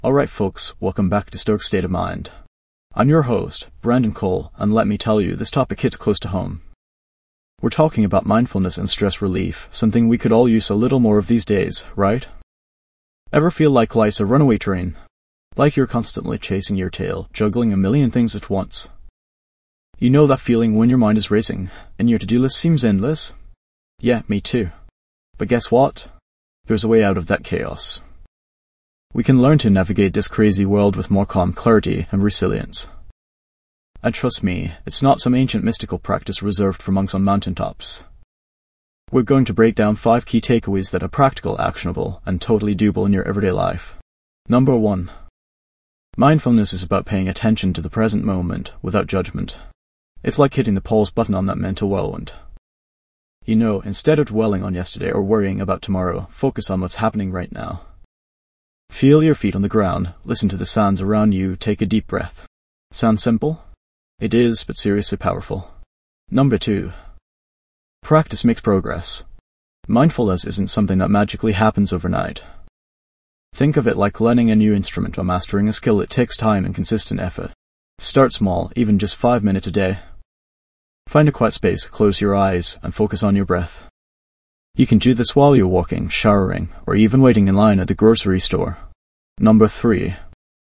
Alright folks, welcome back to Stoic State of Mind. I'm your host, Brandon Cole, and let me tell you, this topic hits close to home. We're talking about mindfulness and stress relief, something we could all use a little more of these days, right? Ever feel like life's a runaway train? Like you're constantly chasing your tail, juggling a million things at once? You know that feeling when your mind is racing, and your to-do list seems endless? Yeah, me too. But guess what? There's a way out of that chaos. We can learn to navigate this crazy world with more calm, clarity, and resilience. And trust me, it's not some ancient mystical practice reserved for monks on mountaintops. We're going to break down 5 key takeaways that are practical, actionable, and totally doable in your everyday life. Number 1. Mindfulness is about paying attention to the present moment without judgment. It's like hitting the pause button on that mental whirlwind. You know, instead of dwelling on yesterday or worrying about tomorrow, focus on what's happening right now. Feel your feet on the ground, listen to the sounds around you, take a deep breath. Sounds simple? It is, but seriously powerful. Number 2. Practice makes progress. Mindfulness isn't something that magically happens overnight. Think of it like learning a new instrument or mastering a skill. It takes time and consistent effort. Start small, even just 5 minutes a day. Find a quiet space, close your eyes, and focus on your breath. You can do this while you're walking, showering, or even waiting in line at the grocery store. Number 3.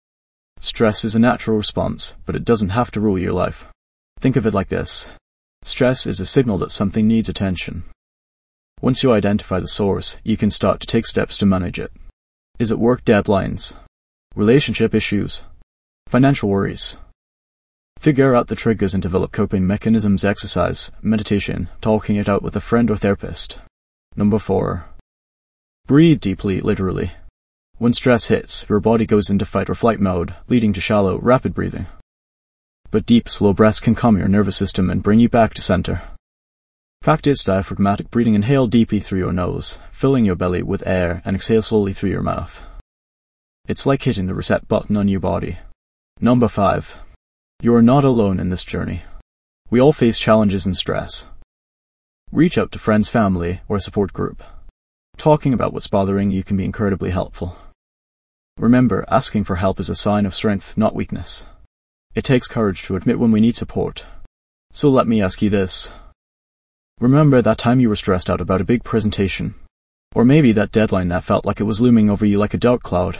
Stress is a natural response, but it doesn't have to rule your life. Think of it like this. Stress is a signal that something needs attention. Once you identify the source, you can start to take steps to manage it. Is it work deadlines? Relationship issues? Financial worries? Figure out the triggers and develop coping mechanisms. Exercise, meditation, talking it out with a friend or therapist. Number 4. Breathe deeply, literally. When stress hits, your body goes into fight or flight mode, leading to shallow, rapid breathing. But deep, slow breaths can calm your nervous system and bring you back to center. Practice diaphragmatic breathing. Inhale deeply through your nose, filling your belly with air, and exhale slowly through your mouth. It's like hitting the reset button on your body. Number 5. You are not alone in this journey. We all face challenges and stress. Reach out to friends, family, or a support group. Talking about what's bothering you can be incredibly helpful. Remember, asking for help is a sign of strength, not weakness. It takes courage to admit when we need support. So let me ask you this. Remember that time you were stressed out about a big presentation? Or maybe that deadline that felt like it was looming over you like a dark cloud?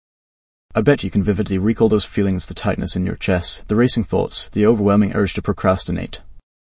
I bet you can vividly recall those feelings, the tightness in your chest, the racing thoughts, the overwhelming urge to procrastinate.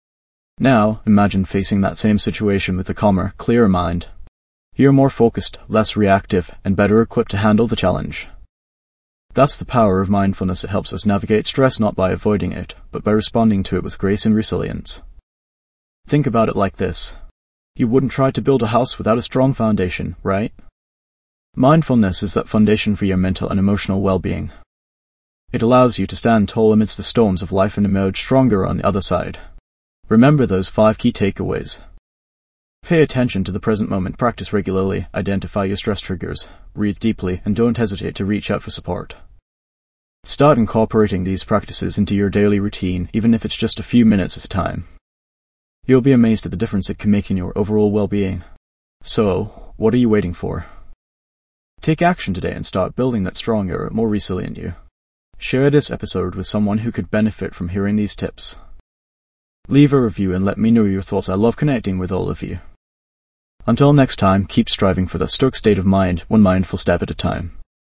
Now, imagine facing that same situation with a calmer, clearer mind. You're more focused, less reactive, and better equipped to handle the challenge. That's the power of mindfulness. It helps us navigate stress not by avoiding it, but by responding to it with grace and resilience. Think about it like this. You wouldn't try to build a house without a strong foundation, right? Mindfulness is that foundation for your mental and emotional well-being. It allows you to stand tall amidst the storms of life and emerge stronger on the other side. Remember those 5 key takeaways. Pay attention to the present moment, practice regularly, identify your stress triggers, breathe deeply, and don't hesitate to reach out for support. Start incorporating these practices into your daily routine, even if it's just a few minutes at a time. You'll be amazed at the difference it can make in your overall well-being. So, what are you waiting for? Take action today and start building that stronger, more resilient you. Share this episode with someone who could benefit from hearing these tips. Leave a review and let me know your thoughts. I love connecting with all of you. Until next time, keep striving for the Stoic state of mind, one mindful step at a time.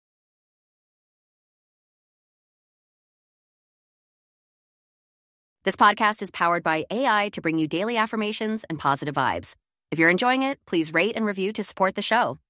This podcast is powered by AI to bring you daily affirmations and positive vibes. If you're enjoying it, please rate and review to support the show.